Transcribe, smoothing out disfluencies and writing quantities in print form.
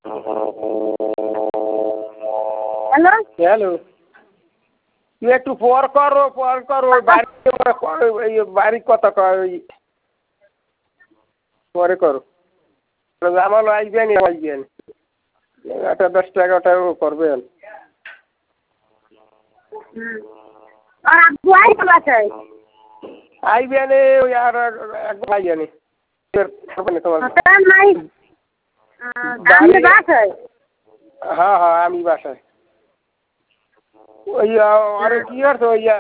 Hello hello, তুই একটু পর কর বাড়ির কথা কর, পরে করো। আমার আসবেন 10টা 11টাও করবেন। আর আব্বু আইছে বাসায়? আইবেন ওই আর একবার আইবেন তোমার। নাই আমি বাসায়। হ্যাঁ আমি বাসায়। ওই আরে কি করছো ওই